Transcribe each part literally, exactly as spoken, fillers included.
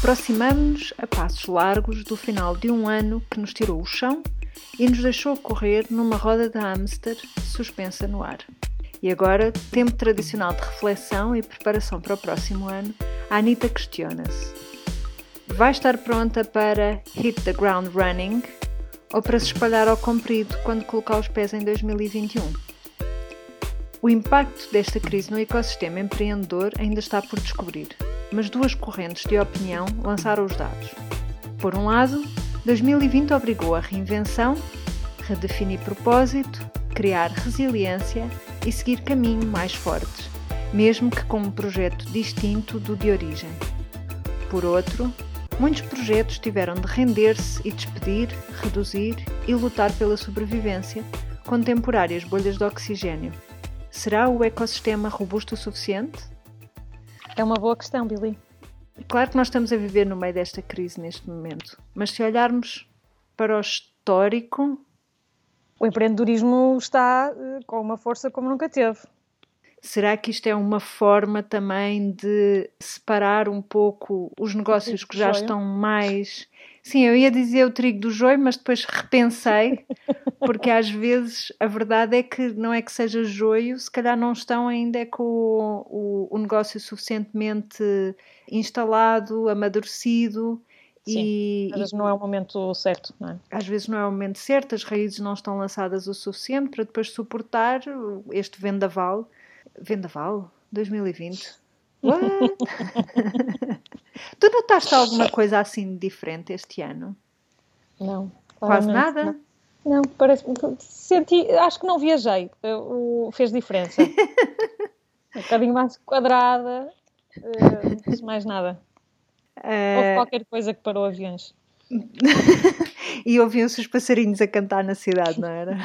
Aproximamo-nos a passos largos do final de um ano que nos tirou o chão e nos deixou correr numa roda de hamster suspensa no ar. E agora, tempo tradicional de reflexão e preparação para o próximo ano, a Anitta questiona-se: vai estar pronta para hit the ground running ou para se espalhar ao comprido quando colocar os pés em dois mil e vinte e um? O impacto desta crise no ecossistema empreendedor ainda está por descobrir, mas duas correntes de opinião lançaram os dados. Por um lado, dois mil e vinte obrigou a reinvenção, redefinir propósito, criar resiliência e seguir caminho mais fortes, mesmo que com um projeto distinto do de origem. Por outro, muitos projetos tiveram de render-se e despedir, reduzir e lutar pela sobrevivência, com temporárias bolhas de oxigênio. Será o ecossistema robusto o suficiente? É uma boa questão, Billy. Claro que nós estamos a viver no meio desta crise neste momento, mas se olharmos para o histórico... O empreendedorismo está uh, com uma força como nunca teve. Será que isto é uma forma também de separar um pouco os negócios que já estão mais... Sim, eu ia dizer o trigo do joio, mas depois repensei, porque às vezes a verdade é que não é que seja joio, se calhar não estão ainda com o, o, o negócio suficientemente instalado, amadurecido. Sim, e, às vezes e, não é o momento certo, não é? Às vezes não é o momento certo, as raízes não estão lançadas o suficiente para depois suportar este vendaval. Vendaval? dois mil e vinte? What? Tu notaste alguma coisa assim diferente este ano? Não. Quase nada? Não, não parece... Senti... Acho que não viajei. O... Fez diferença. Um bocadinho mais quadrada. Uh, mais nada. Uh... Houve qualquer coisa que parou aviões. E ouviam-se os passarinhos a cantar na cidade, não era?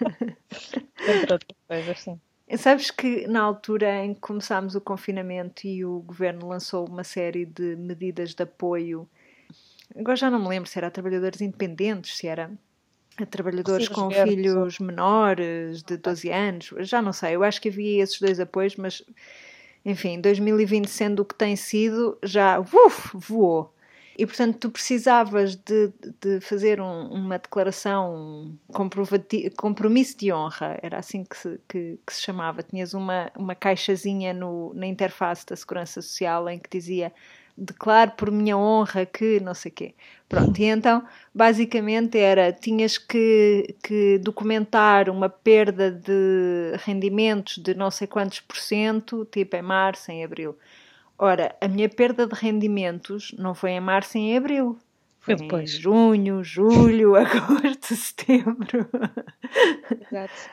Entre outras coisas, sim. Sabes que na altura em que começámos o confinamento e o governo lançou uma série de medidas de apoio, agora já não me lembro se era a trabalhadores independentes, se era a trabalhadores Sim, com verdes, filhos ou... menores de doze anos, já não sei, eu acho que havia esses dois apoios, mas enfim, dois mil e vinte sendo o que tem sido, já uf, voou. E, portanto, tu precisavas de, de fazer um, uma declaração, um compromisso de honra, era assim que se, que, que se chamava. Tinhas uma, uma caixazinha no, na interface da Segurança Social em que dizia: declaro por minha honra que não sei o quê. Pronto, e então, basicamente era, tinhas que, que documentar uma perda de rendimentos de não sei quantos por cento, tipo em março, em abril. Ora, a minha perda de rendimentos não foi em março e em abril. Foi em junho, julho, agosto, setembro. Exato.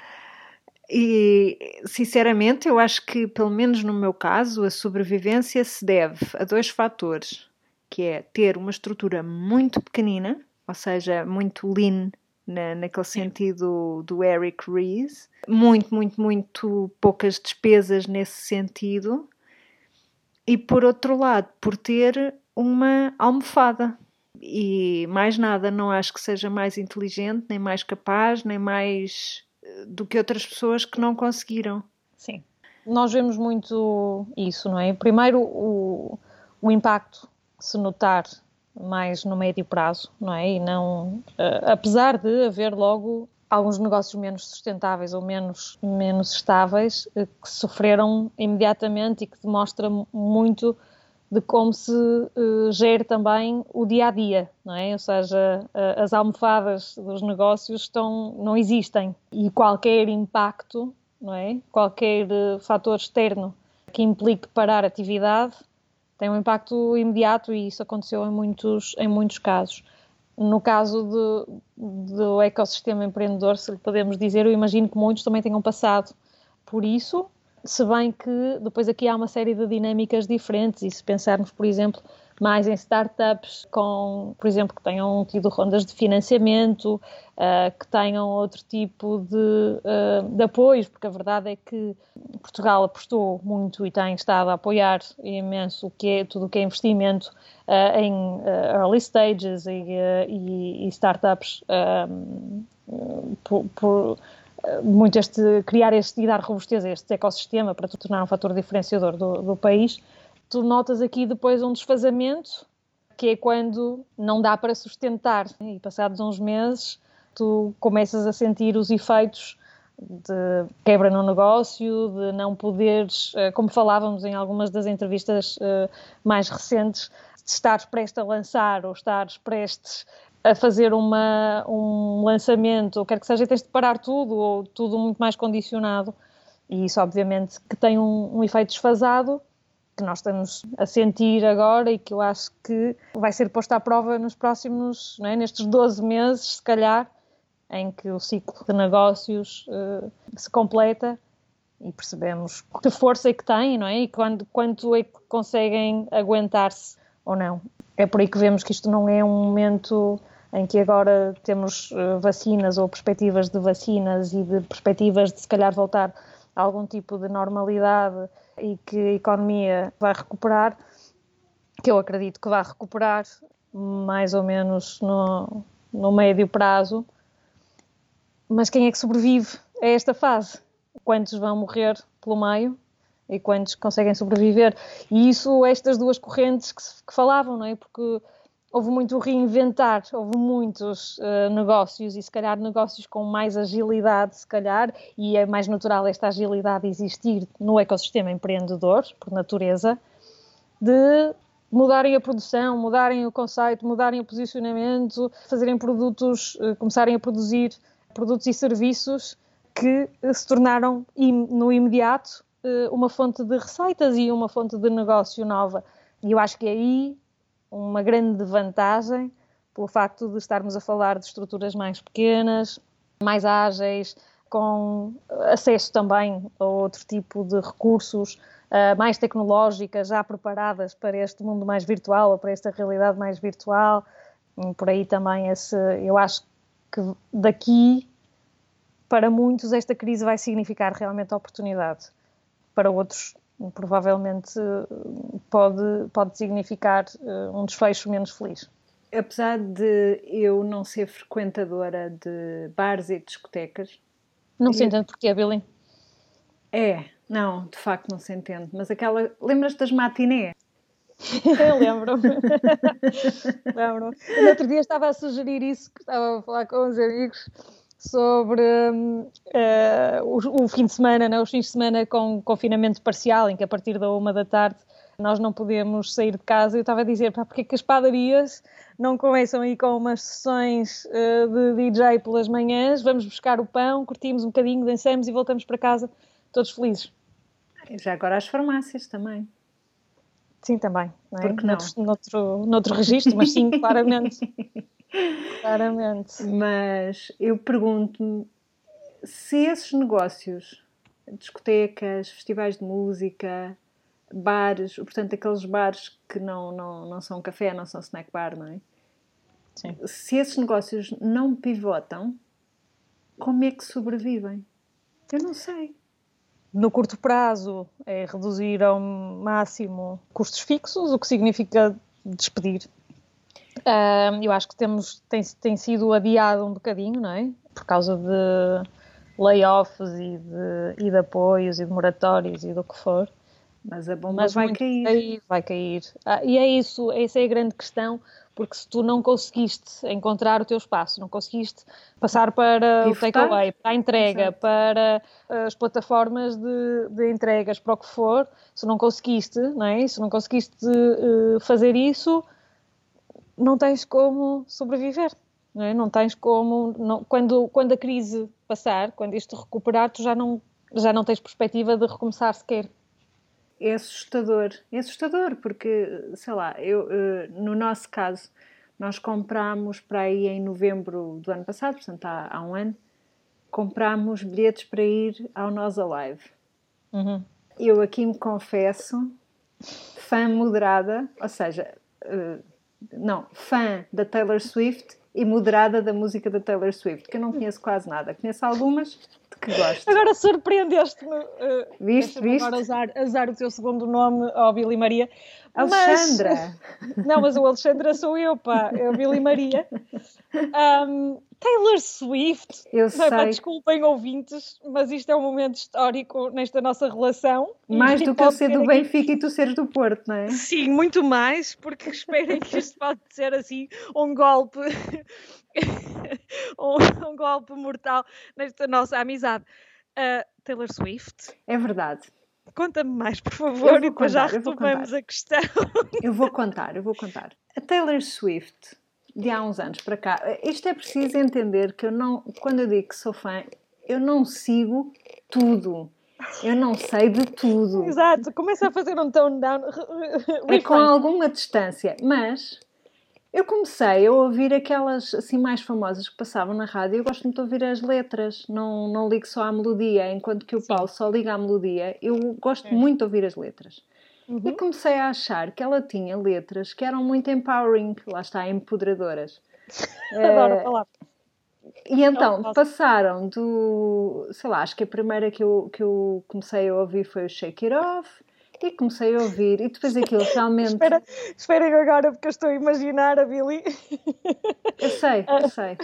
E, sinceramente, eu acho que, pelo menos no meu caso, a sobrevivência se deve a dois fatores, que é ter uma estrutura muito pequenina, ou seja, muito lean, na, naquele sentido do Eric Ries, muito, muito, muito poucas despesas nesse sentido. E, por outro lado, por ter uma almofada. E mais nada, não acho que seja mais inteligente, nem mais capaz, nem mais do que outras pessoas que não conseguiram. Sim. Nós vemos muito isso, não é? Primeiro, o, o impacto se notar mais no médio prazo, não é? E não... Uh, apesar de haver logo alguns negócios menos sustentáveis ou menos, menos estáveis que sofreram imediatamente e que demonstra muito de como se uh, gera também o dia-a-dia, não é? Ou seja, uh, as almofadas dos negócios estão, não existem e qualquer impacto, não é? Qualquer uh, fator externo que implique parar a atividade tem um impacto imediato e isso aconteceu em muitos, em muitos casos. No caso de, do ecossistema empreendedor, se podemos dizer, eu imagino que muitos também tenham passado por isso, se bem que depois aqui há uma série de dinâmicas diferentes e se pensarmos, por exemplo, mais em startups com, por exemplo, que tenham tido rondas de financiamento, uh, que tenham outro tipo de, uh, de apoios, porque a verdade é que Portugal apostou muito e tem estado a apoiar imenso o que é, tudo o que é investimento uh, em uh, early stages e, uh, e, e startups um, por, por muito este, criar este e dar robustez a este ecossistema para tornar um fator diferenciador do, do país. Tu notas aqui depois um desfazamento que é quando não dá para sustentar. E passados uns meses, tu começas a sentir os efeitos de quebra no negócio, de não poderes, como falávamos em algumas das entrevistas mais recentes, de estares prestes a lançar ou estares prestes a fazer uma, um lançamento, ou quer que seja, tens de parar tudo, ou tudo muito mais condicionado. E isso, obviamente, que tem um, um efeito desfasado, que nós estamos a sentir agora e que eu acho que vai ser posto à prova nos próximos, não é, nestes doze meses, se calhar, em que o ciclo de negócios uh, se completa e percebemos que força é que têm, não é? E quando, quanto é que conseguem aguentar-se ou não. É por aí que vemos que isto não é um momento em que agora temos uh, vacinas ou perspectivas de vacinas e de perspectivas de se calhar voltar a algum tipo de normalidade e que a economia vai recuperar, que eu acredito que vai recuperar mais ou menos no, no médio prazo. Mas quem é que sobrevive a esta fase? Quantos vão morrer pelo meio e quantos conseguem sobreviver? E isso, estas duas correntes que, se, que falavam, não é? Porque houve muito reinventar, houve muitos uh, negócios e se calhar negócios com mais agilidade, se calhar, e é mais natural esta agilidade existir no ecossistema empreendedor, por natureza, de mudarem a produção, mudarem o conceito, mudarem o posicionamento, fazerem produtos, uh, começarem a produzir produtos e serviços que se tornaram no imediato uma fonte de receitas e uma fonte de negócio nova. E eu acho que é aí uma grande vantagem, pelo facto de estarmos a falar de estruturas mais pequenas, mais ágeis, com acesso também a outro tipo de recursos, mais tecnológicas, já preparadas para este mundo mais virtual ou para esta realidade mais virtual. E por aí também esse, eu acho que daqui, para muitos, esta crise vai significar realmente oportunidade. Para outros, provavelmente, pode, pode significar um desfecho menos feliz. Apesar de eu não ser frequentadora de bares e discotecas... Não se entende porquê, Billy? É, não, de facto não se entende. Mas aquela... Lembras-te das matinés? Lembro-me. Lembro-me. No outro dia estava a sugerir isso, que estava a falar com uns amigos sobre uh, o, o fim de semana, né? Os fins de semana com confinamento parcial, em que a partir da uma da tarde nós não podemos sair de casa. Eu estava a dizer, pá, porque é que as padarias não começam aí com umas sessões uh, de D J pelas manhãs, vamos buscar o pão, curtimos um bocadinho, dançamos e voltamos para casa todos felizes. Já agora as farmácias também. Sim, também. Não é? Porque não? Noutro, noutro, noutro registro, mas sim, claramente. Claramente. Mas eu pergunto-me se esses negócios, discotecas, festivais de música, bares, portanto aqueles bares que não, não, não são café, não são snack bar, não é? Sim. Se esses negócios não pivotam, como é que sobrevivem? Eu não sei. No curto prazo é reduzir ao máximo custos fixos, o que significa despedir. Uh, eu acho que temos, tem, tem sido adiado um bocadinho, não é? Por causa de layoffs e de, e de apoios e de moratórios e do que for. Mas a bomba Mas vai cair. cair. Vai cair. Ah, e é isso, essa é a grande questão, porque se tu não conseguiste encontrar o teu espaço, não conseguiste passar para o takeaway, para a entrega, Exato. Para as plataformas de, de entregas, para o que for, se não conseguiste, não é? Se não conseguiste uh, fazer isso, não tens como sobreviver. Não é? Não tens como... Não, quando, quando a crise passar, quando isto recuperar, tu já não, já não tens perspectiva de recomeçar sequer. É assustador, é assustador porque, sei lá, eu, no nosso caso, nós comprámos para aí em novembro do ano passado, portanto há, há um ano, comprámos bilhetes para ir ao Nós Alive. Uhum. Eu aqui me confesso, fã moderada, ou seja, não, fã da Taylor Swift e moderada da música da Taylor Swift, que eu não conheço quase nada, conheço algumas de que gosto. Agora surpreendeste-me. Uh, viste, viste? Agora usar, usar o teu segundo nome, ó, Billy Maria. Alexandra! Mas, não, mas o Alexandra sou eu, pá, é o Billy Maria. Um, Taylor Swift. Eu Não, pá, sei. desculpem, ouvintes, mas isto é um momento histórico nesta nossa relação. Mais e do que eu pode ser ter do aqui- Benfica e tu seres do Porto, não é? Sim, muito mais, porque esperem que isto pode ser assim um golpe, um, um golpe mortal nesta nossa amizade. Uh, Taylor Swift, É verdade. conta-me mais, por Eu favor, vou e depois já contar, eu vou retomamos contar. a questão. Eu vou contar, eu vou contar. A Taylor Swift, de há uns anos para cá, isto é preciso entender que eu não, quando eu digo que sou fã, eu não sigo tudo. Eu não sei de tudo. Exato, começa a fazer um tone down. É com alguma distância, mas eu comecei a ouvir aquelas assim mais famosas que passavam na rádio. Eu gosto muito de ouvir as letras, não, não ligo só à melodia, enquanto que o Sim. Paulo só liga à melodia. Eu gosto É. muito de ouvir as letras. Uhum. E comecei a achar que ela tinha letras que eram muito empowering, lá está, empoderadoras. Adoro a palavra. E então, Nossa. passaram do... Sei lá, acho que a primeira que eu, que eu comecei a ouvir foi o Shake It Off. E comecei a ouvir. E depois aquilo realmente... Espera, esperem agora, porque eu estou a imaginar a Billy. Eu sei, eu sei.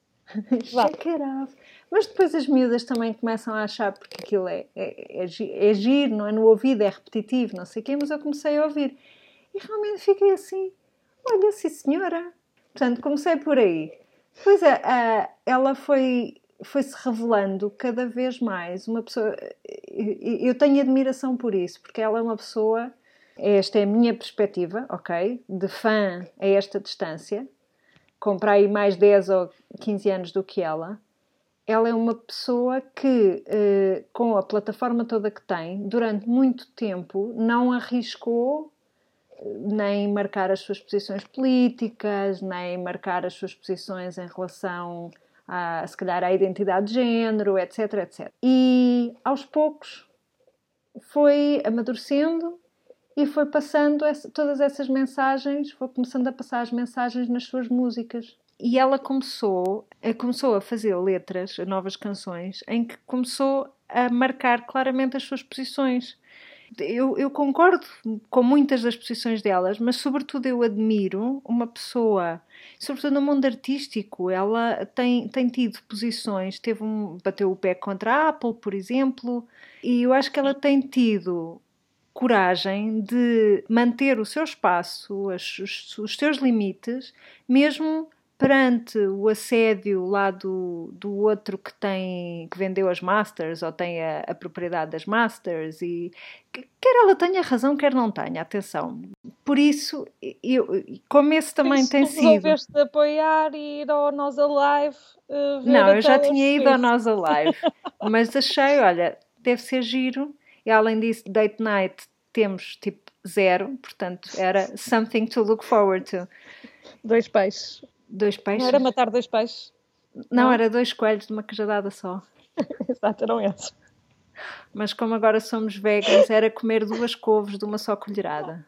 Shake It Off. Mas depois as miúdas também começam a achar, porque aquilo é, é, é, gi- é giro, não é? No ouvido, é repetitivo, não sei o quê, mas eu comecei a ouvir. E realmente fiquei assim, olha, sim senhora. Portanto, comecei por aí. Depois a, a, ela foi, foi-se revelando cada vez mais uma pessoa... Eu tenho admiração por isso, porque ela é uma pessoa... Esta é a minha perspectiva, ok? De fã a esta distância. Comprar aí mais dez ou quinze anos do que ela. Ela é uma pessoa que, eh, com a plataforma toda que tem, durante muito tempo, não arriscou nem marcar as suas posições políticas, nem marcar as suas posições em relação a, se calhar, à identidade de género, etc, etcétera. E, aos poucos, foi amadurecendo e foi passando essa, todas essas mensagens, foi começando a passar as mensagens nas suas músicas. E ela começou, começou a fazer letras, novas canções, em que começou a marcar claramente as suas posições. Eu, eu concordo com muitas das posições delas, mas sobretudo eu admiro uma pessoa, sobretudo no mundo artístico, ela tem, tem tido posições, teve um, bateu o pé contra a Apple, por exemplo, e eu acho que ela tem tido coragem de manter o seu espaço, os, os, os seus limites, mesmo perante o assédio lá do, do outro que tem, que vendeu as Masters ou tem a, a propriedade das Masters, e quer ela tenha razão, quer não tenha, atenção. Por isso, eu, como esse também isso, tem tu sido... resolveste de apoiar e ir ao Nós Alive uh, ver Não, a eu já Taylor tinha ido Swift. ao Nós Alive, mas achei, olha, deve ser giro, e além disso, date night temos tipo zero, portanto era something to look forward to. Dois peixes. Dois peixes? Não era matar dois peixes? Não, Não? era dois coelhos de uma cajadada só. Exato, eram esses. Mas como agora somos veganos, era comer duas couves de uma só colherada.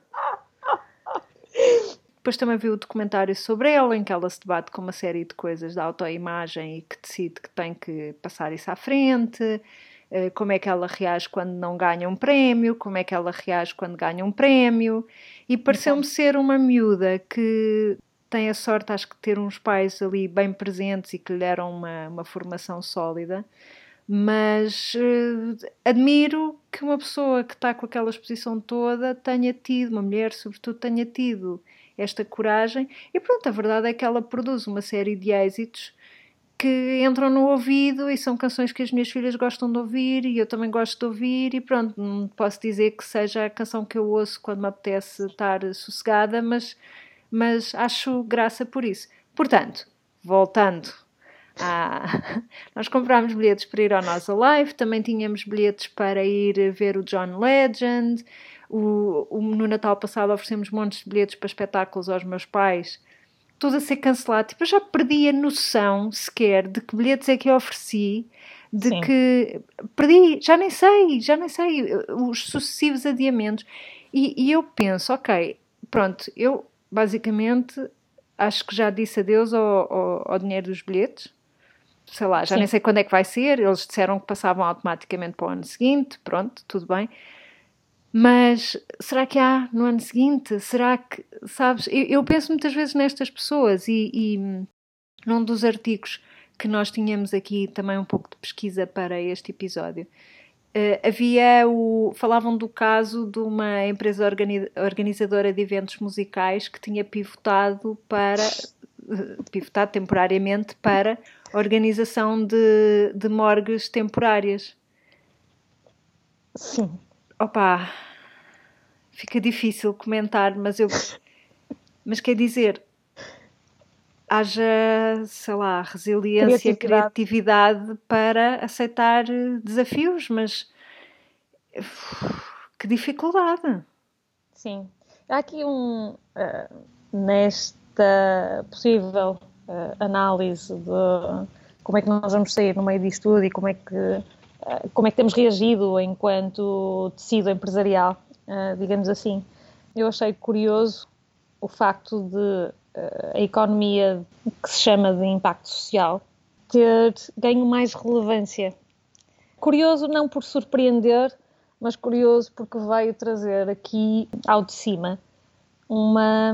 Depois também vi o documentário sobre ela, em que ela se debate com uma série de coisas da autoimagem e que decide que tem que passar isso à frente, como é que ela reage quando não ganha um prémio, como é que ela reage quando ganha um prémio, e pareceu-me Então. ser uma miúda que tem a sorte, acho que, de ter uns pais ali bem presentes e que lhe deram uma, uma formação sólida, mas uh, admiro que uma pessoa que está com aquela exposição toda tenha tido, uma mulher sobretudo, tenha tido esta coragem, e pronto, a verdade é que ela produz uma série de êxitos que entram no ouvido e são canções que as minhas filhas gostam de ouvir e eu também gosto de ouvir, e pronto, não posso dizer que seja a canção que eu ouço quando me apetece estar sossegada, mas, mas acho graça por isso. Portanto, voltando a... Nós comprámos bilhetes para ir ao Nós Alive, também tínhamos bilhetes para ir ver o John Legend, o, o, no Natal passado oferecemos montes de bilhetes para espetáculos aos meus pais, tudo a ser cancelado. Tipo, eu já perdi a noção sequer de que bilhetes é que eu ofereci, de Sim. que perdi, já nem sei, já nem sei os sucessivos adiamentos. E, e eu penso, ok, pronto, eu basicamente acho que já disse adeus ao, ao, ao dinheiro dos bilhetes. Sei lá, já Sim. nem sei quando é que vai ser. Eles disseram que passavam automaticamente para o ano seguinte, pronto, tudo bem. Mas será que há no ano seguinte? Será que, sabes, eu, eu penso muitas vezes nestas pessoas e, e num dos artigos que nós tínhamos aqui também um pouco de pesquisa para este episódio. Uh, havia o, falavam do caso de uma empresa organi- organizadora de eventos musicais que tinha pivotado para uh, pivotado temporariamente para a organização de, de morgues temporárias. Sim. Opa, fica difícil comentar, mas eu mas quer dizer, haja, sei lá, resiliência, criatividade. criatividade para aceitar desafios, mas que dificuldade. Sim. Há aqui um, uh, nesta possível uh, análise de como é que nós vamos sair no meio disto tudo e como é que, uh, como é que temos reagido enquanto tecido empresarial, uh, digamos assim. Eu achei curioso o facto de uh, a economia que se chama de impacto social ter ganho mais relevância. Curioso não por surpreender, mas curioso porque veio trazer aqui ao de cima uma,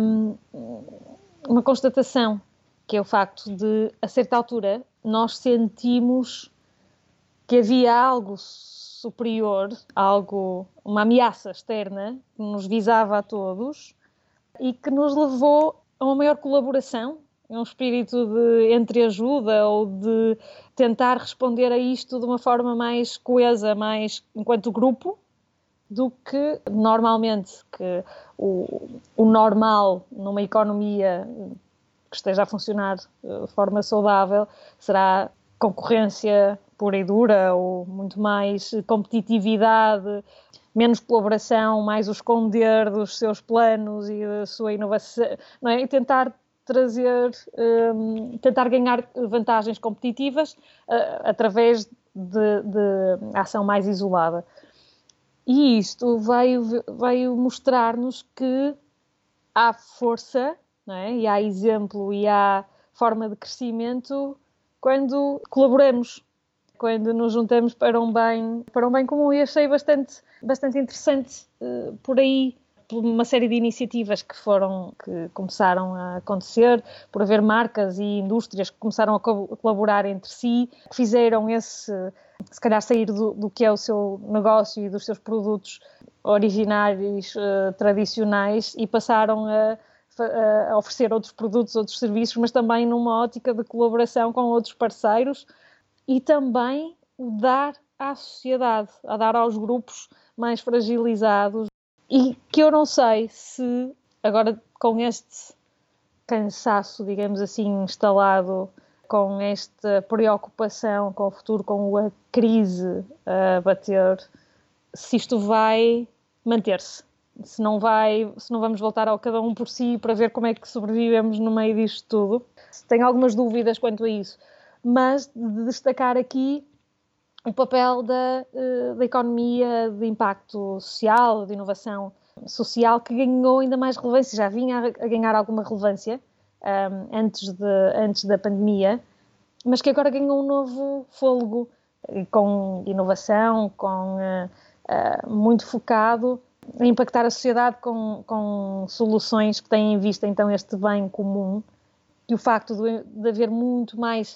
uma constatação, que é o facto de, a certa altura, nós sentimos que havia algo superior, algo, uma ameaça externa que nos visava a todos e que nos levou a uma maior colaboração, um espírito de entreajuda ou de tentar responder a isto de uma forma mais coesa, mais enquanto grupo, do que normalmente, que o, o normal numa economia que esteja a funcionar de forma saudável será concorrência pura e dura ou muito mais competitividade, menos colaboração, mais o esconder dos seus planos e da sua inovação, não é? E tentar trazer, um, tentar ganhar vantagens competitivas uh, através de, de ação mais isolada. E isto veio, veio mostrar-nos que há força, não é? E há exemplo e há forma de crescimento quando colaboramos, quando nos juntamos para um bem, para um bem comum. E achei bastante, bastante interessante uh, por aí, por uma série de iniciativas que foram, que começaram a acontecer, por haver marcas e indústrias que começaram a co- colaborar entre si, que fizeram esse, se calhar sair do, do que é o seu negócio e dos seus produtos originários, uh, tradicionais, e passaram a, a oferecer outros produtos, outros serviços, mas também numa ótica de colaboração com outros parceiros, e também dar à sociedade, a dar aos grupos mais fragilizados, e que eu não sei se, agora com este cansaço, digamos assim, instalado, com esta preocupação com o futuro, com a crise a bater, se isto vai manter-se. Se não vai, se não vamos voltar ao cada um por si para ver como é que sobrevivemos no meio disto tudo. Tenho algumas dúvidas quanto a isso. Mas de destacar aqui o papel da, da economia de impacto social, de inovação social, que ganhou ainda mais relevância, já vinha a ganhar alguma relevância um, antes, de, antes da pandemia, mas que agora ganhou um novo fôlego, com inovação, com, uh, uh, muito focado em impactar a sociedade com, com soluções que têm em vista então este bem comum, e o facto de, de haver muito mais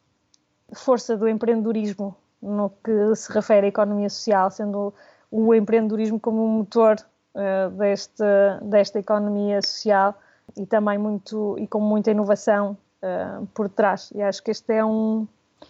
força do empreendedorismo no que se refere à economia social, sendo o empreendedorismo como um motor uh, deste, desta economia social, e também muito, e com muita inovação uh, por trás. E acho que este é um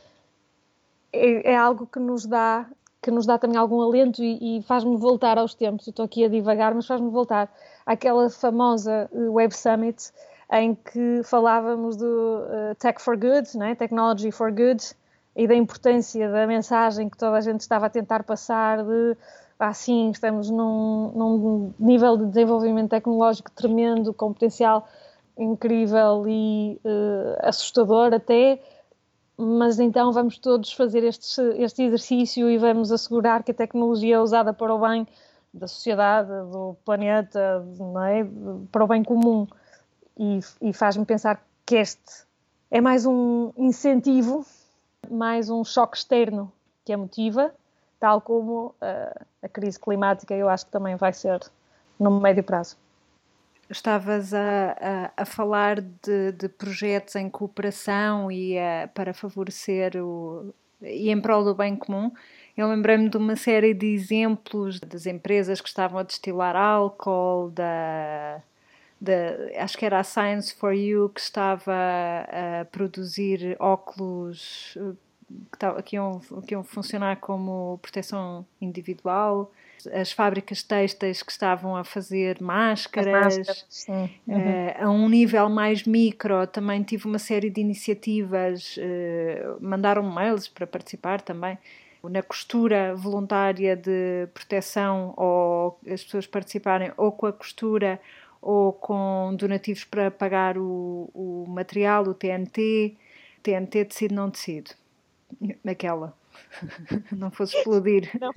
é, é algo que nos dá que nos dá também algum alento e, e faz-me voltar aos tempos. Eu estou aqui a divagar, mas faz-me voltar àquela famosa Web Summit em que falávamos do uh, Tech for Good, né? Technology for Good, e da importância da mensagem que toda a gente estava a tentar passar de, ah, sim, estamos num, num nível de desenvolvimento tecnológico tremendo, com potencial incrível e uh, assustador até, mas então vamos todos fazer este, este exercício e vamos assegurar que a tecnologia é usada para o bem da sociedade, do planeta, não é? Para o bem comum. E, e faz-me pensar que este é mais um incentivo, mais um choque externo que a motiva, tal como uh, a crise climática, eu acho que também vai ser no médio prazo. estavas a, a, a falar de, de projetos em cooperação e a, para favorecer o, e em prol do bem comum. Eu lembrei-me de uma série de exemplos das empresas que estavam a destilar álcool, da, da, acho que era a Science for You, que estava a produzir óculos que iam, que iam funcionar como proteção individual. As fábricas têxteis que estavam a fazer máscaras, máscaras uhum. uh, a um nível mais micro também tive uma série de iniciativas, uh, mandaram mails para participar também, na costura voluntária de proteção, ou as pessoas participarem ou com a costura ou com donativos para pagar o, o material, o T N T, T N T tecido não tecido, aquela, não fosse explodir. Não.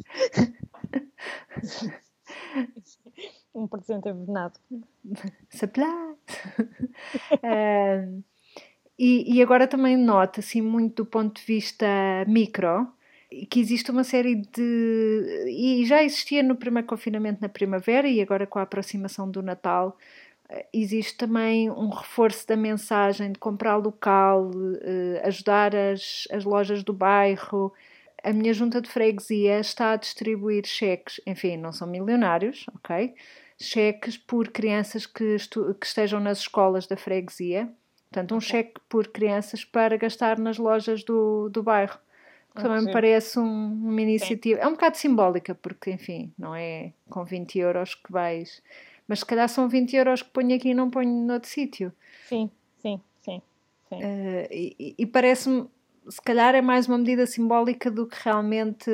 Um presente envenenado. Saplá! uh, e, e agora também nota-se muito do ponto de vista micro que existe uma série de... E já existia no primeiro confinamento na primavera e agora com a aproximação do Natal existe também um reforço da mensagem de comprar local, ajudar as, as lojas do bairro. A minha junta de freguesia está a distribuir cheques, enfim, não são milionários, ok? Cheques por crianças que, estu- que estejam nas escolas da freguesia. Portanto, um okay. cheque por crianças para gastar nas lojas do, do bairro. Que também me parece um, uma iniciativa... Sim. É um bocado simbólica, porque, enfim, não é com vinte euros que vais... Mas se calhar são vinte euros que ponho aqui e não ponho noutro sítio. Sim, sim, sim. sim. Uh, e, e parece-me... Se calhar é mais uma medida simbólica do que realmente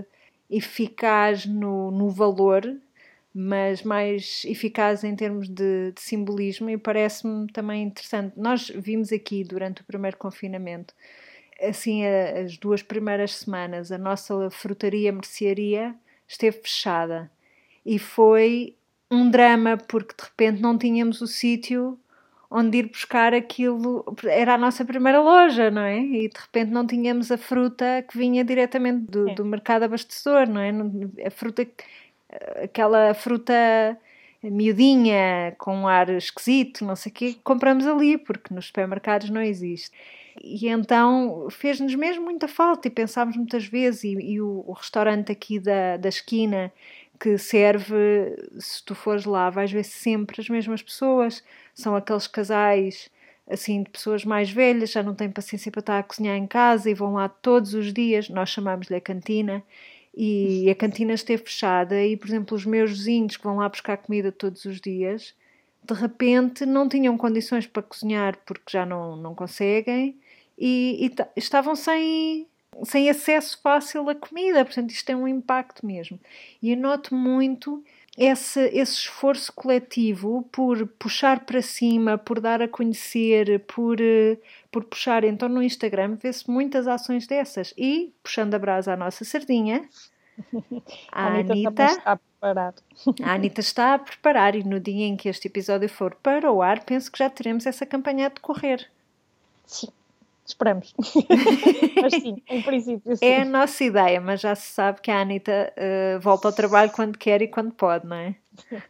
eficaz no, no valor, mas mais eficaz em termos de, de simbolismo, e parece-me também interessante. Nós vimos aqui durante o primeiro confinamento, assim, as duas primeiras semanas, a nossa frutaria mercearia esteve fechada e foi um drama, porque de repente não tínhamos o sítio onde ir buscar aquilo. Era a nossa primeira loja, não é? E de repente não tínhamos a fruta que vinha diretamente do, do mercado abastecedor, não é? A fruta, aquela fruta miudinha, com um ar esquisito, não sei o quê, compramos ali, porque nos supermercados não existe. E então fez-nos mesmo muita falta e pensámos muitas vezes, e, e o, o restaurante aqui da, da esquina que serve, se tu fores lá vais ver sempre as mesmas pessoas, são aqueles casais assim de pessoas mais velhas, já não têm paciência para estar a cozinhar em casa e vão lá todos os dias. Nós chamamos-lhe a cantina, e a cantina esteve fechada e, por exemplo, os meus vizinhos que vão lá buscar comida todos os dias, de repente não tinham condições para cozinhar porque já não, não conseguem, e, e t- estavam sem, sem acesso fácil à comida. Portanto, isto tem um impacto mesmo. E eu noto muito esse, esse esforço coletivo por puxar para cima, por dar a conhecer, por, por puxar. Então, no Instagram vê-se muitas ações dessas. E, puxando a brasa à nossa sardinha, a, a Anitta, Anitta está a preparar. A Anitta está a preparar, e no dia em que este episódio for para o ar, penso que já teremos essa campanha a decorrer. Sim, esperamos. Mas sim, em princípio sim. É a nossa ideia, mas já se sabe que a Anitta uh, volta ao trabalho quando quer e quando pode, não é?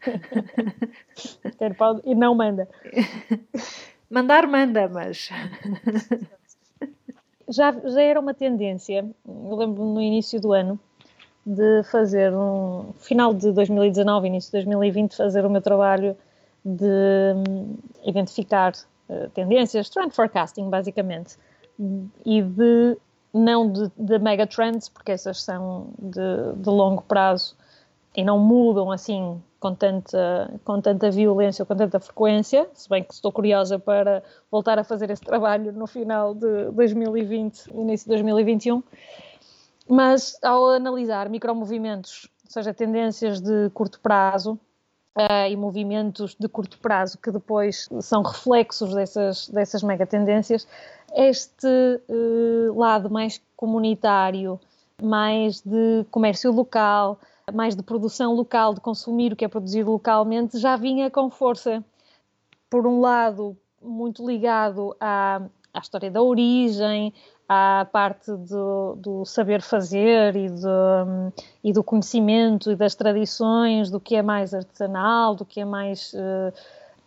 Quer pode e não manda. Mandar manda, mas... já, já era uma tendência, eu lembro no início do ano, de fazer um final de dois mil e dezanove, início de dois mil e vinte, fazer o meu trabalho de um, identificar uh, tendências, trend forecasting, basicamente, e de não de, de mega trends, porque essas são de, de longo prazo e não mudam assim com tanta, com tanta violência ou com tanta frequência, se bem que estou curiosa para voltar a fazer esse trabalho no final de dois mil e vinte, início de dois mil e vinte e um. Mas ao analisar micromovimentos, ou seja, tendências de curto prazo uh, e movimentos de curto prazo que depois são reflexos dessas, dessas mega tendências, este uh, lado mais comunitário, mais de comércio local, mais de produção local, de consumir o que é produzido localmente, já vinha com força. Por um lado, muito ligado à, à história da origem, à parte do, do saber fazer e do, e do conhecimento e das tradições, do que é mais artesanal, do que é mais uh,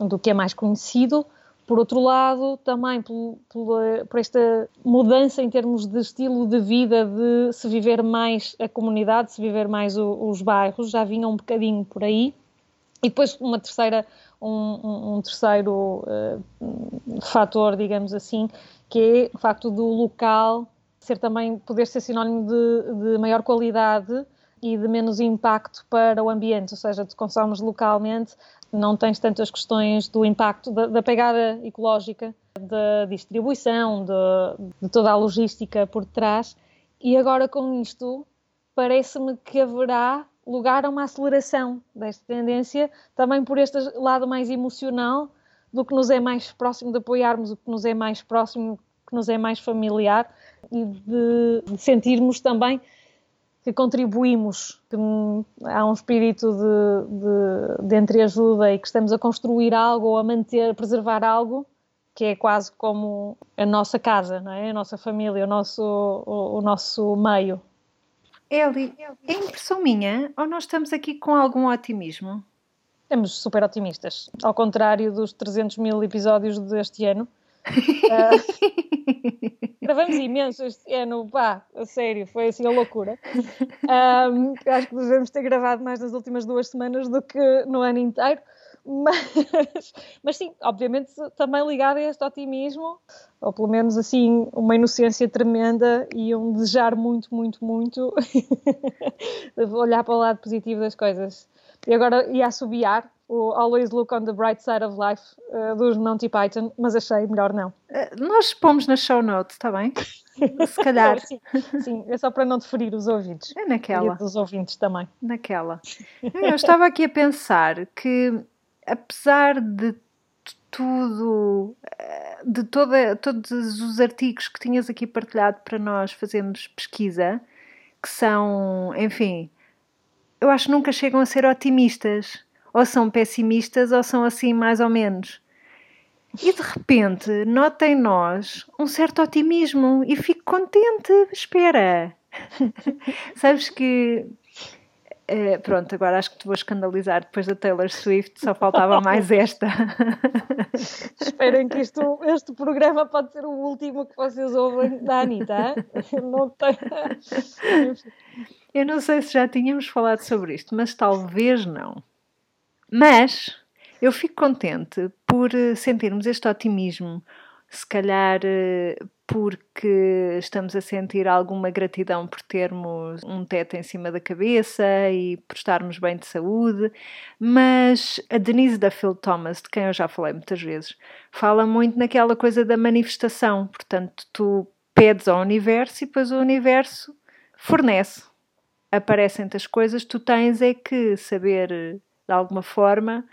do que é mais conhecido. Por outro lado, também por, por, por esta mudança em termos de estilo de vida, de se viver mais a comunidade, se viver mais o, os bairros, já vinha um bocadinho por aí. E depois uma terceira, um, um, um terceiro uh, fator, digamos assim, que é o facto do local ser também, poder ser sinónimo de, de maior qualidade e de menos impacto para o ambiente, ou seja, tu consomes localmente, não tens tantas questões do impacto, da, da pegada ecológica, da distribuição, de, de toda a logística por trás. E agora com isto, parece-me que haverá lugar a uma aceleração desta tendência, também por este lado mais emocional, do que nos é mais próximo de apoiarmos, o que nos é mais próximo, que nos é mais familiar, e de, de sentirmos também que contribuímos, que há um espírito de, de, de entreajuda e que estamos a construir algo ou a manter, preservar algo que é quase como a nossa casa, não é? A nossa família, o nosso, o, o nosso meio. Eli, é impressão minha ou nós estamos aqui com algum otimismo? Estamos super otimistas, ao contrário dos trezentos mil episódios deste ano. uh, gravamos imenso este ano, pá, a sério, foi assim a loucura. Um, acho que devemos ter gravado mais nas últimas duas semanas do que no ano inteiro, mas, mas sim, obviamente também ligado a este otimismo, ou pelo menos assim uma inocência tremenda e um desejar muito, muito, muito olhar para o lado positivo das coisas. E agora ia assobiar o Always Look on the Bright Side of Life uh, dos Monty Python, mas achei melhor não. Uh, nós pomos nas show notes, está bem? Se calhar. sim, sim, é só para não deferir os ouvidos. É naquela. E dos ouvintes também. Naquela. Eu estava aqui a pensar que, apesar de tudo, de toda, todos os artigos que tinhas aqui partilhado para nós fazermos pesquisa, que são, enfim, eu acho que nunca chegam a ser otimistas. Ou são pessimistas ou são assim mais ou menos. E de repente noto em nós um certo otimismo e fico contente. Espera. Sabes que... Uh, pronto, agora acho que te vou escandalizar depois da Taylor Swift, só faltava mais esta. Esperem que isto, este programa pode ser o último que vocês ouvem da Anitta. Não tem... Eu não sei se já tínhamos falado sobre isto, mas talvez não. Mas eu fico contente por sentirmos este otimismo, se calhar porque estamos a sentir alguma gratidão por termos um teto em cima da cabeça e por estarmos bem de saúde, mas a Denise Duffield Thomas, de quem eu já falei muitas vezes, fala muito naquela coisa da manifestação, portanto tu pedes ao universo e depois o universo fornece, aparecem-te as coisas, tu tens é que saber... de alguma forma,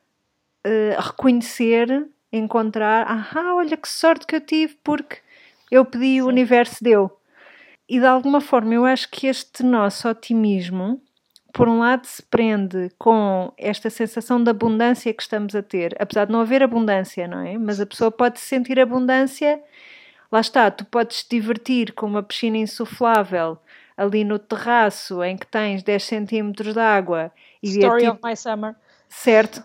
uh, reconhecer, encontrar, ah, olha que sorte que eu tive porque eu pedi e o universo deu. E de alguma forma eu acho que este nosso otimismo, por um lado se prende com esta sensação de abundância que estamos a ter, apesar de não haver abundância, não é? Mas a pessoa pode sentir abundância, lá está, tu podes te divertir com uma piscina insuflável, ali no terraço em que tens dez centímetros de água e Story é tipo, of my summer. Certo.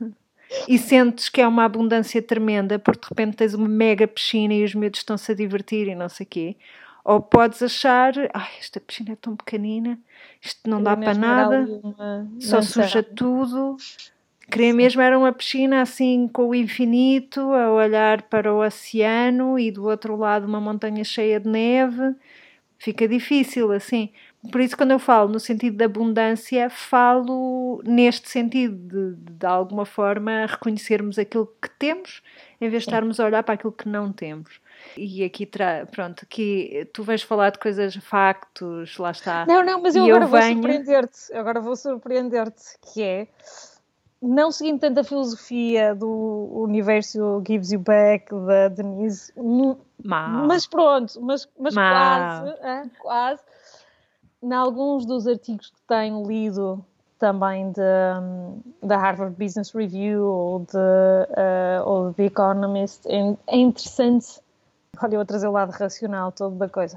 E sentes que é uma abundância tremenda porque de repente tens uma mega piscina e os miúdos estão-se a divertir e não sei o quê. Ou podes achar, ai, esta piscina é tão pequenina, isto não dá para nada, só suja tudo. Queria mesmo era uma piscina assim com o infinito, a olhar para o oceano e do outro lado uma montanha cheia de neve. Fica difícil, assim. Por isso, quando eu falo no sentido de abundância, falo neste sentido de, de, de alguma forma, reconhecermos aquilo que temos, em vez de estarmos a olhar para aquilo que não temos. E aqui, tra... pronto, aqui tu vais falar de coisas, factos, lá está. Não, não, mas eu e agora eu vou venho... surpreender-te, agora vou surpreender-te, que é... Não seguindo tanto a filosofia do universo gives you back da Denise, Mal. mas pronto, mas, mas Mal. quase, é, quase. Em alguns dos artigos que tenho lido também da Harvard Business Review ou de, uh, ou de The Economist, é, é interessante. Olha, eu vou trazer o lado racional todo da coisa.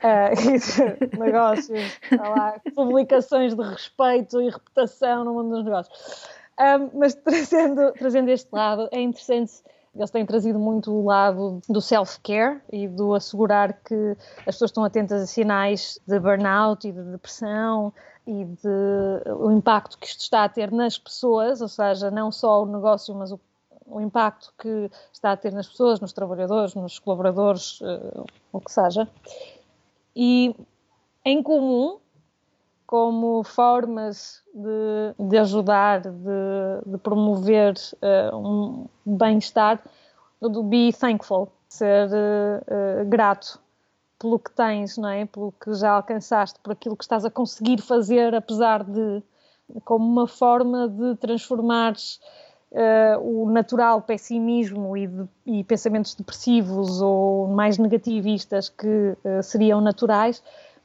Uh, negócios, lá, publicações de respeito e reputação no mundo dos negócios. Um, mas trazendo, trazendo este lado, é interessante, eles têm trazido muito o lado do self-care e do assegurar que as pessoas estão atentas a sinais de burnout e de depressão e de o impacto que isto está a ter nas pessoas, ou seja, não só o negócio, mas o, o impacto que está a ter nas pessoas, nos trabalhadores, nos colaboradores, uh, o que seja. E em comum, como formas de, de ajudar, de, de promover uh, um bem-estar, do be thankful, ser uh, uh, grato pelo que tens, não é? Pelo que já alcançaste, por aquilo que estás a conseguir fazer, apesar de, como uma forma de transformares uh, o natural pessimismo e, de, e pensamentos depressivos ou mais negativistas que uh, seriam naturais,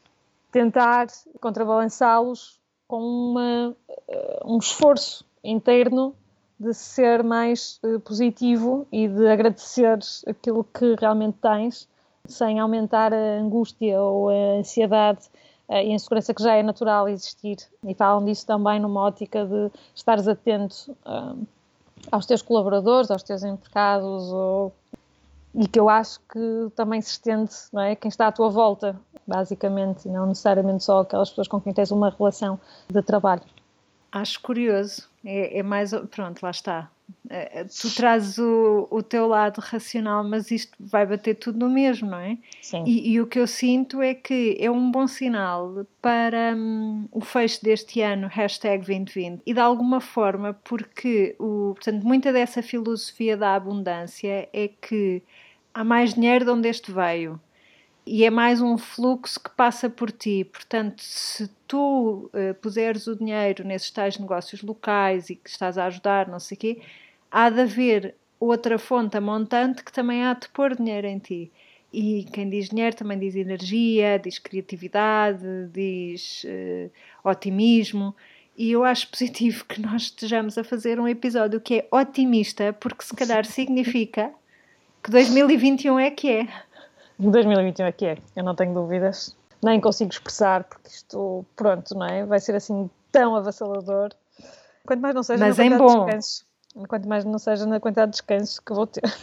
tentar contrabalançá-los com uma, um esforço interno de ser mais uh, positivo e de agradeceres aquilo que realmente tens, sem aumentar a angústia ou a ansiedade uh, e a insegurança que já é natural existir. E falam disso também numa ótica de estares atento uh, aos teus colaboradores, aos teus empregados, ou... e que eu acho que também se estende, não é? Quem está à tua volta, basicamente, e não necessariamente só aquelas pessoas com quem tens uma relação de trabalho. Acho curioso, é, é mais, pronto, lá está. Tu trazes o, o teu lado racional, mas isto vai bater tudo no mesmo, não é? Sim. E, e o que eu sinto é que é um bom sinal para hum, o fecho deste ano, hashtag vinte vinte, e de alguma forma, porque o, portanto, muita dessa filosofia da abundância é que há mais dinheiro de onde este veio. E é mais um fluxo que passa por ti. Portanto, se tu uh, puseres o dinheiro nesses tais negócios locais e que estás a ajudar, não sei o quê, há de haver outra fonte, a montante, que também há de pôr dinheiro em ti. E quem diz dinheiro também diz energia, diz criatividade, diz uh, otimismo. E eu acho positivo que nós estejamos a fazer um episódio que é otimista, porque se calhar significa que dois mil e vinte e um é que é. dois mil e vinte e um é que é, eu não tenho dúvidas. Nem consigo expressar, porque isto, pronto, não é? Vai ser assim tão avassalador. Quanto mais não seja Mas na em quantidade bom. de descansos. Quanto mais não seja na quantidade de descansos que vou ter.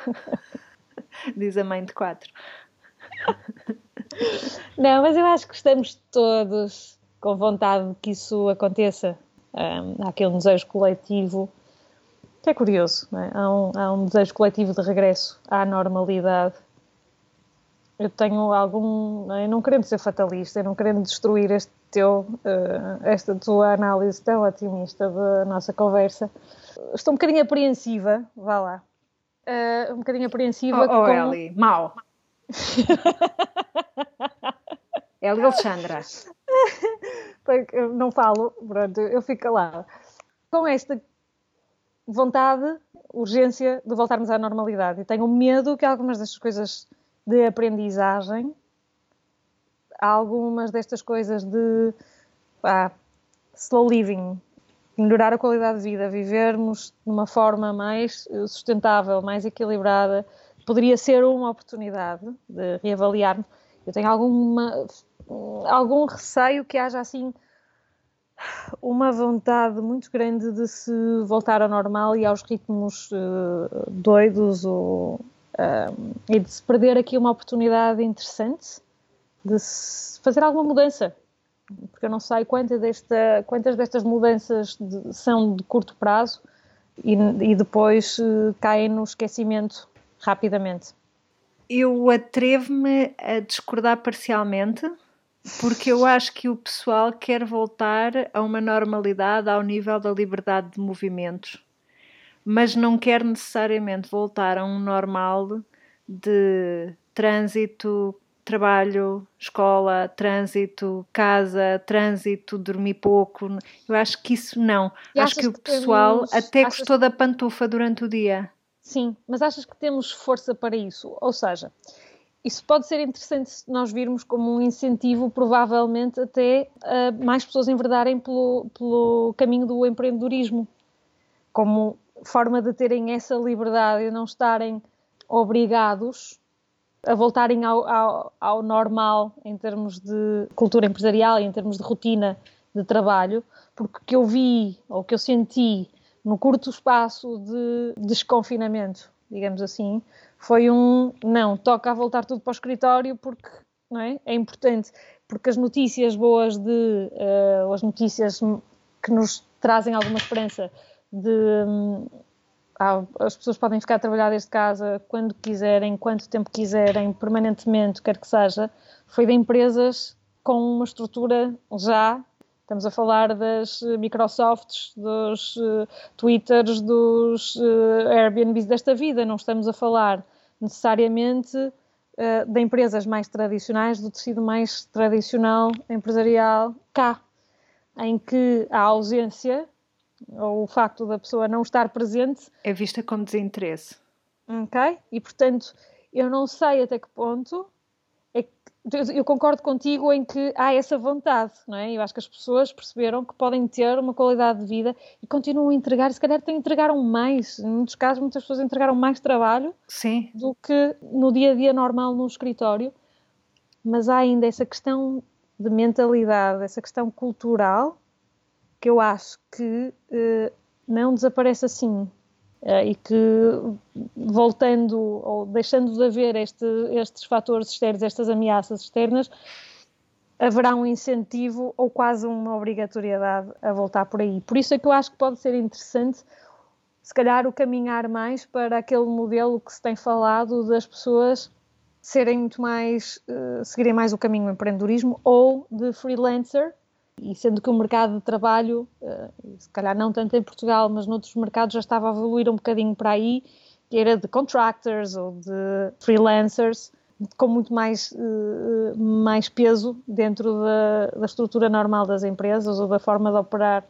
Diz a mãe de quatro. Não, mas eu acho que estamos todos com vontade de que isso aconteça. Um, há aqui um desejo coletivo, que é curioso, não é? Há um, há um desejo coletivo de regresso à normalidade. Eu tenho algum, não, é? Não querendo ser fatalista, não querendo destruir este teu, uh, esta tua análise tão otimista da nossa conversa. Estou um bocadinho apreensiva, vá lá. Uh, um bocadinho apreensiva oh, oh, com... Eli, mau. Eli Alexandra. Eu não falo, pronto, eu fico calada. Com esta vontade, urgência de voltarmos à normalidade. E tenho medo que algumas destas coisas de aprendizagem, algumas destas coisas de ah, slow living, melhorar a qualidade de vida, vivermos de uma forma mais sustentável, mais equilibrada, poderia ser uma oportunidade de reavaliarmos. Eu tenho alguma, algum receio que haja assim uma vontade muito grande de se voltar ao normal e aos ritmos uh, doidos ou Um, e de se perder aqui uma oportunidade interessante de se fazer alguma mudança, porque eu não sei quantas, desta, quantas destas mudanças de, são de curto prazo e, e depois uh, caem no esquecimento rapidamente. Eu atrevo-me a discordar parcialmente, porque eu acho que o pessoal quer voltar a uma normalidade ao nível da liberdade de movimentos, mas não quer necessariamente voltar a um normal de trânsito, trabalho, escola, trânsito, casa, trânsito, dormir pouco. Eu acho que isso não. E acho que o que pessoal temos... até achas... gostou da pantufa durante o dia. Sim, mas achas que temos força para isso? Ou seja, isso pode ser interessante se nós virmos como um incentivo, provavelmente, até a mais pessoas enverdarem pelo, pelo caminho do empreendedorismo. Como forma de terem essa liberdade e não estarem obrigados a voltarem ao, ao, ao normal em termos de cultura empresarial e em termos de rotina de trabalho, porque o que eu vi ou o que eu senti no curto espaço de desconfinamento, digamos assim, foi um, não, toca a voltar tudo para o escritório porque, não é? É importante, porque as notícias boas de, uh, as notícias que nos trazem alguma esperança de um, ah, as pessoas podem ficar a trabalhar desde casa quando quiserem, quanto tempo quiserem, permanentemente, quer que seja, foi de empresas com uma estrutura já. Estamos a falar das Microsofts, dos uh, Twitters, dos uh, Airbnbs desta vida. Não estamos a falar necessariamente uh, de empresas mais tradicionais, do tecido mais tradicional empresarial cá, em que a ausência ou o facto da pessoa não estar presente é vista como desinteresse. Ok? E, portanto, eu não sei até que ponto é que, eu concordo contigo em que há essa vontade, não é? Eu acho que as pessoas perceberam que podem ter uma qualidade de vida e continuam a entregar, se calhar até entregaram mais, em muitos casos muitas pessoas entregaram mais trabalho Sim. do que no dia-a-dia normal no escritório, mas há ainda essa questão de mentalidade, essa questão cultural, que eu acho que uh, não desaparece assim. Uh, e que, voltando ou deixando de haver este, estes fatores externos, estas ameaças externas, haverá um incentivo ou quase uma obrigatoriedade a voltar por aí. Por isso é que eu acho que pode ser interessante, se calhar, o caminhar mais para aquele modelo que se tem falado das pessoas serem muito mais, uh, seguirem mais o caminho do empreendedorismo ou de freelancer. E sendo que o mercado de trabalho, se calhar não tanto em Portugal, mas noutros mercados já estava a evoluir um bocadinho para aí, que era de contractors ou de freelancers, com muito mais, mais peso dentro da, da estrutura normal das empresas ou da forma de operar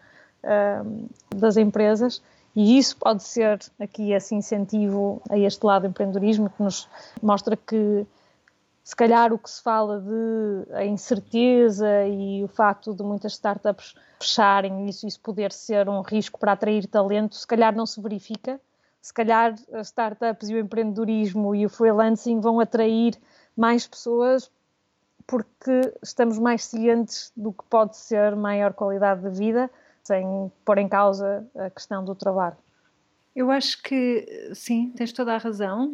das empresas. E isso pode ser aqui esse incentivo a este lado do empreendedorismo, que nos mostra que se calhar o que se fala de a incerteza e o facto de muitas startups fecharem, isso, isso poder ser um risco para atrair talento, se calhar não se verifica. Se calhar as startups e o empreendedorismo e o freelancing vão atrair mais pessoas porque estamos mais cientes do que pode ser maior qualidade de vida, sem pôr em causa a questão do trabalho. Eu acho que, sim, tens toda a razão.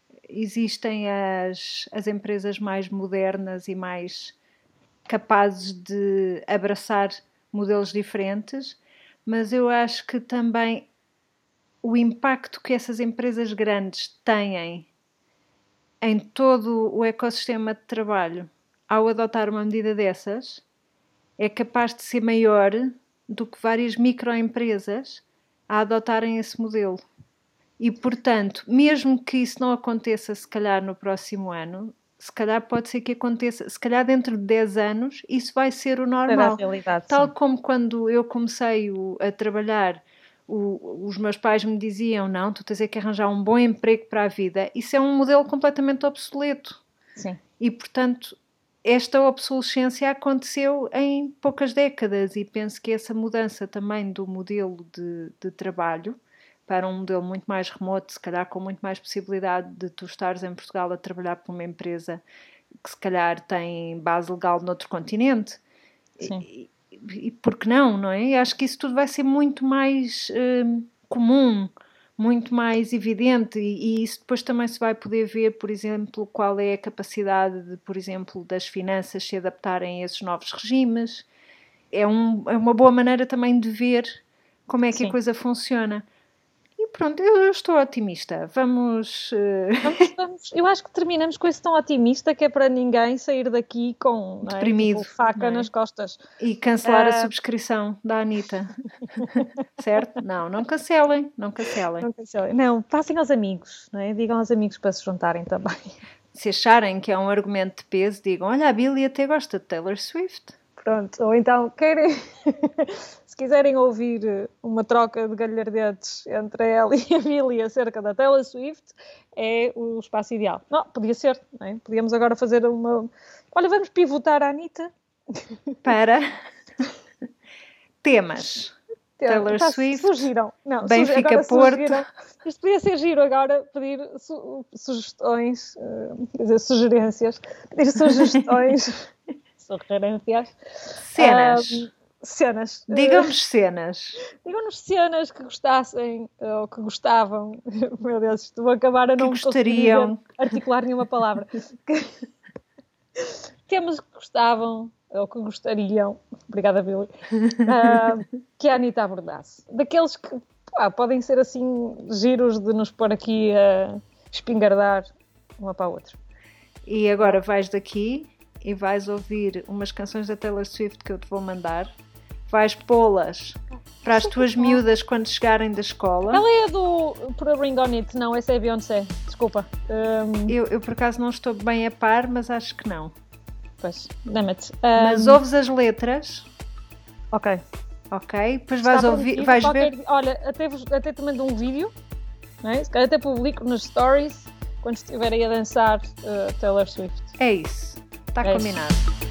Existem as, as empresas mais modernas e mais capazes de abraçar modelos diferentes, mas eu acho que também o impacto que essas empresas grandes têm em todo o ecossistema de trabalho ao adotar uma medida dessas é capaz de ser maior do que várias microempresas a adotarem esse modelo. E, portanto, mesmo que isso não aconteça, se calhar, no próximo ano, se calhar pode ser que aconteça, se calhar dentro de dez anos, isso vai ser o normal. Será a realidade, Tal sim. como quando eu comecei a trabalhar, o, os meus pais me diziam, não, tu tens é que arranjar um bom emprego para a vida. Isso é um modelo completamente obsoleto. Sim. E, portanto, esta obsolescência aconteceu em poucas décadas e penso que essa mudança também do modelo de, de trabalho para um modelo muito mais remoto, se calhar com muito mais possibilidade de tu estares em Portugal a trabalhar para uma empresa que se calhar tem base legal noutro continente. Sim. E, e, e por que não, não é? Acho que isso tudo vai ser muito mais hum, comum, muito mais evidente e, e isso depois também se vai poder ver, por exemplo, qual é a capacidade, de, por exemplo, das finanças se adaptarem a esses novos regimes. É, um, é uma boa maneira também de ver como é que Sim. a coisa funciona. E pronto, eu, eu estou otimista. Vamos, uh... vamos, vamos. Eu acho que terminamos com esse tom otimista que é para ninguém sair daqui com deprimido, é? Tipo, faca é? nas costas. E cancelar uh... a subscrição da Anitta. Certo? Não, não cancelem, não cancelem. Não cancelem. Não, passem aos amigos, não é? Digam aos amigos para se juntarem também. Se acharem que é um argumento de peso, digam, olha, a Billy até gosta de Taylor Swift. Pronto, ou então querem, se quiserem ouvir uma troca de galhardetes entre ela e a Billy acerca da Taylor Swift, é o espaço ideal. Não, podia ser, não é? Podíamos agora fazer uma... Olha, vamos pivotar a Anitta. Para temas. Taylor tá, Swift, surgiram. Não, Benfica surgi, Porto. Surgiram. Isto podia ser giro agora, pedir su sugestões, uh, quer dizer, sugerências, pedir sugestões... Sugerências. Cenas. Um, cenas. Digam-nos cenas. Digam-nos cenas que gostassem ou que gostavam. Meu Deus, estou a acabar a não gostariam. articular nenhuma palavra. Temas que gostavam ou que gostariam, obrigada, Billy, uh, que a Anitta abordasse. Daqueles que pá, podem ser assim giros de nos pôr aqui a espingardar uma para a outra. E agora vais daqui e vais ouvir umas canções da Taylor Swift que eu te vou mandar. Vais pô-las para as tuas miúdas quando chegarem da escola. Ela é do Put a Ring on It, não, essa é a Beyoncé, desculpa. Um... Eu, eu por acaso não estou bem a par, mas acho que não. Pois, damn it. Um... Mas ouves as letras. Ok. Ok, depois vais ouvir, vais qualquer... ver... Olha, até, até te mando um vídeo, não é? Se calhar até publico nos stories, quando estiverem a dançar uh, Taylor Swift. É isso, está é combinado. Isso.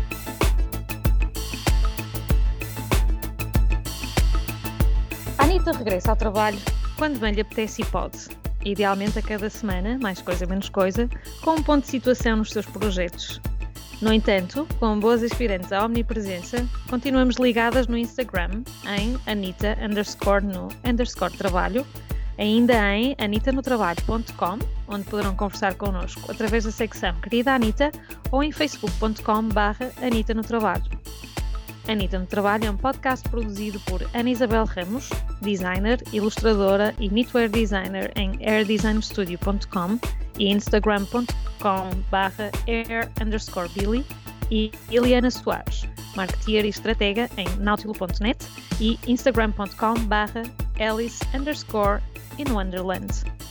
A Anitta regressa ao trabalho quando bem lhe apetece e pode. Idealmente a cada semana, mais coisa menos coisa, com um ponto de situação nos seus projetos. No entanto, com boas aspirantes à omnipresença, continuamos ligadas no Instagram em Anitta underscore no underscore trabalho, ainda em anita no trabalho ponto com, onde poderão conversar connosco através da secção Querida Anitta ou em facebook ponto com barra Anitta no Trabalho. Anitta no Trabalho é um podcast produzido por Ana Isabel Ramos, designer, ilustradora e knitwear designer em air design studio ponto com e instagram ponto com barra air underscore billy e Eliana Soares, marketeer e estratega em nautilo ponto net e instagram ponto com barra alice underscore in wonderland.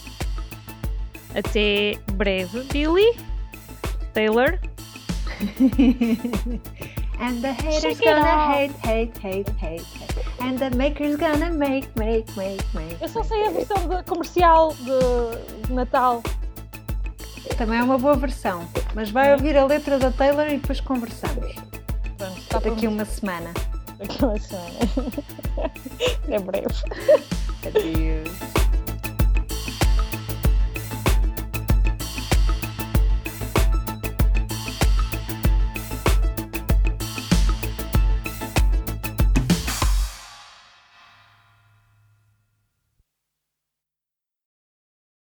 Até breve, Billy. Taylor. And the haters gonna hate, hate, hate, hate, hate. And the makers gonna make, make, make, make. Eu só sei a versão de, comercial de Natal. Também é uma boa versão. Mas vai ouvir a letra da Taylor e depois conversamos. Pronto, está daqui uma semana. Daqui uma semana. É breve.